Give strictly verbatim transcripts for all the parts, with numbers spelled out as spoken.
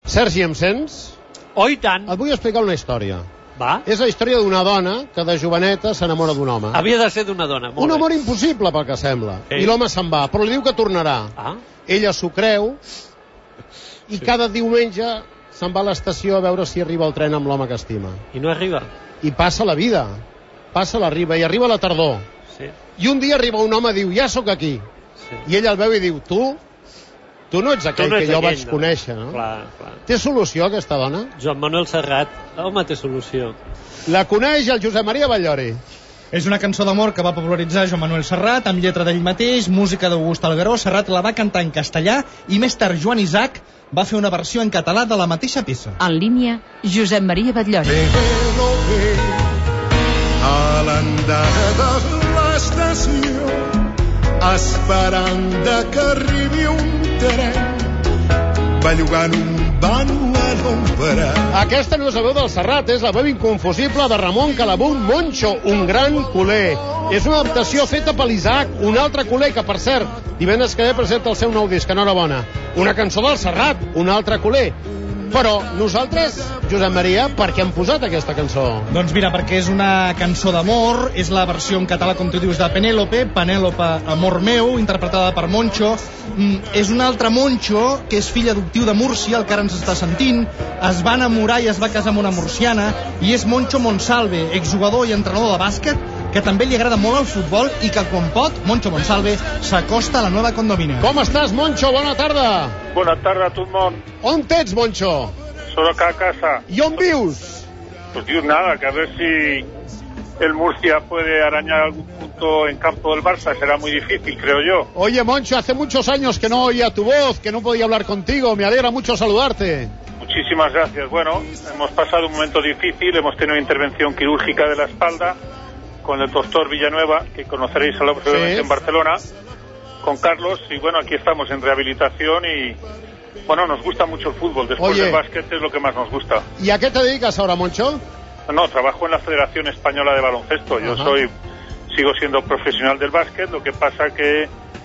Sergi, em sents? Oh, i tant. Et vull explicar una història. Va. És la història d'una dona que de joveneta s'enamora d'un home. Havia de ser d'una dona, molt Un bé. amor impossible, pel que sembla. Sí. I l'home se'n va, però li diu que tornarà. Ah. Ella s'ho creu i Sí. cada diumenge se'n va a l'estació a veure si arriba el tren amb l'home que estima. I no arriba. I passa la vida. Passa la riba i arriba la tardor. Sí. I un dia arriba un home i diu, ja sóc aquí. Sí. I ella el veu i diu, tu, tu no ets aquell no que ets jo aquell, vaig no. conèixer, no? Clar, clar. Té solució aquesta dona? Joan Manuel Serrat, home, té solució. La coneix el Josep Maria Batllori. És una cançó d'amor que va popularitzar Joan Manuel Serrat, amb lletra d'ell mateix, música d'August Algueró. Serrat la va cantar en castellà i més tard Joan Isaac va fer una versió en català de la mateixa peça. En línia, Josep Maria Batllori. Penélope, a l'andana de l'estació, esperant de que arribi un tren, bellugant un vano a l'ombra. Aquesta no és la veu del Serrat, és la veu inconfusible de Ramon Calabunt Moncho, un gran culer. És una adaptació feta per l'Isaac, un altre culer que, per cert, divendres que ve presenta el seu nou disc, enhorabona. Una cançó del Serrat, un altre culer. Però nosaltres, Josep Maria, per què hem posat aquesta cançó? Doncs mira, perquè és una cançó d'amor, és la versió en català, com tu dius, de Penélope, Penélope, amor meu, interpretada per Moncho. Mm, és un altre Moncho, que és fill adoptiu de Múrcia, el que ara ens està sentint, es va enamorar i es va casar amb una murciana, i és Moncho Monsalve, exjugador i entrenador de bàsquet, que també li agrada molt el futbol i que quan pot, Moncho Monsalve s'acosta a la nova condomina. Com estàs, Moncho? Bona tarda. Bona tarda a tot el món. On t'ets, Moncho? Soy acá a casa. I on vius? Pues dios nada, que a ver si el Murcia puede arañar algún punto en campo del Barça. Será muy difícil, creo yo. Oye, Moncho, hace muchos años que no oía tu voz, que no podía hablar contigo. Me alegra mucho saludarte. Muchísimas gracias. Bueno, hemos pasado un momento difícil. Hemos tenido una intervención quirúrgica de la espalda con el doctor Villanueva, que conoceréis probablemente Sí. en Barcelona, con Carlos. Y bueno, aquí estamos en rehabilitación y... Bueno, nos gusta mucho el fútbol. Después Oye. del básquet es lo que más nos gusta. ¿Y a qué te dedicas ahora, Moncho? No, trabajo en la Federación Española de Baloncesto. Yo Ajá. soy, sigo siendo profesional del básquet, lo que pasa que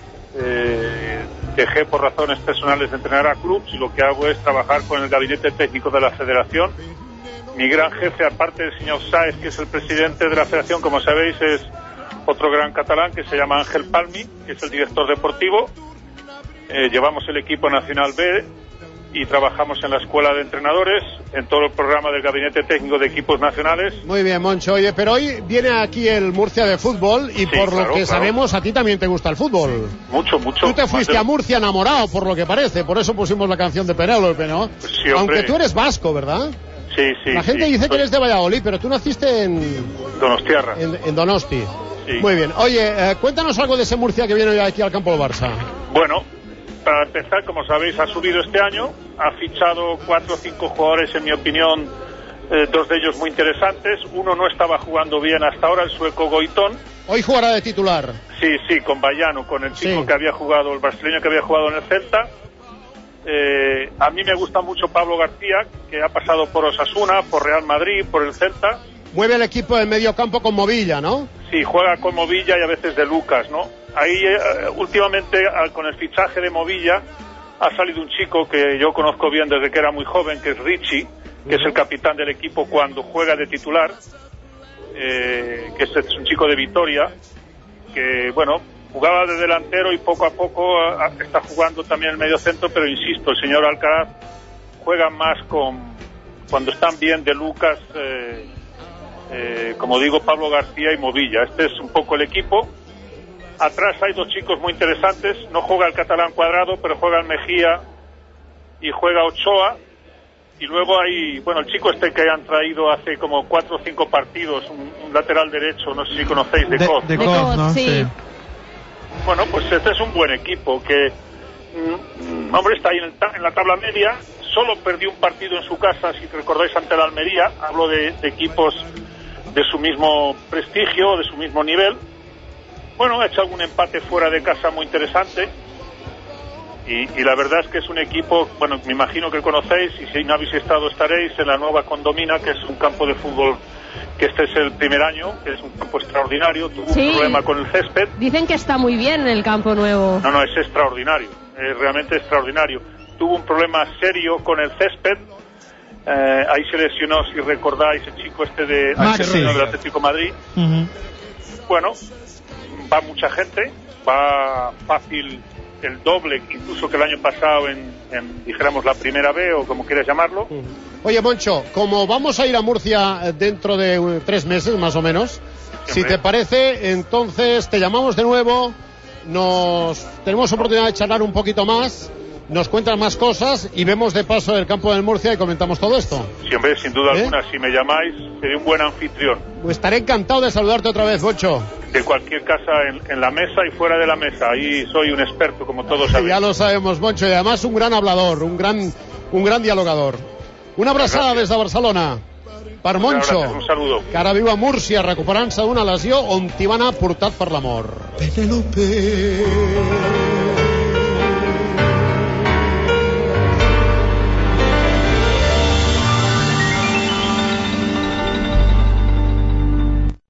eh, dejé por razones personales de entrenar a clubs y lo que hago es trabajar con el gabinete técnico de la Federación. Mi gran jefe, aparte del señor Sáez, que es el presidente de la Federación, como sabéis, es otro gran catalán que se llama Ángel Palmi, que es el director deportivo. Eh, llevamos el equipo nacional B y trabajamos en la escuela de entrenadores, en todo el programa del gabinete técnico de equipos nacionales. Muy bien, Moncho. Oye, pero hoy viene aquí el Murcia de fútbol y Sí, por claro, lo que claro. sabemos, a ti también te gusta el fútbol. Mucho, mucho. Tú te Más fuiste de- a Murcia enamorado, por lo que parece. Por eso pusimos la canción de Penélope, ¿no? Pues sí, hombre. Aunque tú eres vasco, ¿verdad? Sí, sí. La gente sí. dice que Soy eres de Valladolid, pero tú naciste en, Donostiarra. en, en Donosti. Sí. Muy bien. Oye, eh, cuéntanos algo de ese Murcia que viene hoy aquí al campo del Barça. Bueno, para empezar, como sabéis, ha subido este año. Ha fichado cuatro o cinco jugadores, en mi opinión, eh, dos de ellos muy interesantes. Uno no estaba jugando bien hasta ahora, el sueco Goitón. Hoy jugará de titular. Sí, sí, con Bayano, con el chico Sí. que había jugado, el brasileño que había jugado en el Celta. Eh, a mí me gusta mucho Pablo García, que ha pasado por Osasuna, por Real Madrid, por el Celta. Mueve el equipo del medio campo con Movilla, ¿no? Sí, juega con Movilla y a veces de Lucas, ¿no? Ahí, eh, últimamente, al- con el fichaje de Movilla, ha salido un chico que yo conozco bien desde que era muy joven, que es Richie, que es el capitán del equipo cuando juega de titular, eh, que es, es un chico de Vitoria, que, bueno, jugaba de delantero y poco a poco a- a- está jugando también el medio centro, pero insisto, el señor Alcaraz juega más con, cuando están bien de Lucas, eh, eh, como digo, Pablo García y Movilla. Este es un poco el equipo. Atrás hay dos chicos muy interesantes. No juega el catalán Cuadrado, pero juega el Mejía y juega Ochoa. Y luego hay, bueno, el chico este que han traído hace como cuatro o cinco partidos, un, un lateral derecho, no sé si conocéis, de, De, Coz. de De Coz, Coz, ¿no? sí. Bueno, pues este es un buen equipo que, mm, mm, hombre, está ahí en, el ta- en la tabla media. Solo perdió un partido en su casa, si recordáis, ante la Almería. Hablo de, de equipos de su mismo prestigio, de su mismo nivel. Bueno, ha hecho algún empate fuera de casa muy interesante. Y, y la verdad es que es un equipo, bueno, me imagino que conocéis, y si no habéis estado estaréis en la nueva Condomina, que es un campo de fútbol que este es el primer año, que es un campo extraordinario. Tuvo Sí. un problema con el césped. Dicen que está muy bien el campo nuevo. No, no, es extraordinario, es realmente extraordinario. tuvo un problema serio con el césped. Eh, ahí se lesionó, si recordáis, el chico este de Maxi. del Atlético de Madrid. Uh-huh. Bueno, va mucha gente, va fácil el doble incluso que el año pasado en, en dijéramos la primera B o como quieras llamarlo. Oye, Moncho, como vamos a ir a Murcia dentro de uh, tres meses más o menos, Siempre. si te parece, entonces te llamamos de nuevo, nos tenemos oportunidad de charlar un poquito más, nos cuentas más cosas y vemos de paso el campo del Murcia y comentamos todo esto. Siempre, sin duda ¿Eh? alguna, si me llamáis, seré un buen anfitrión. Pues estaré encantado de saludarte otra vez, Moncho. De cualquier casa, en, en la mesa y fuera de la mesa. Ahí soy un experto, como todos sabéis. Ya lo sabemos, Moncho, y además un gran hablador, un gran, un gran dialogador. Una abraçada des de Barcelona per Moncho, Un saludo. que ara viu a Múrcia recuperant-se d'una lesió on t'hi va anar portat per l'amor. Penélope.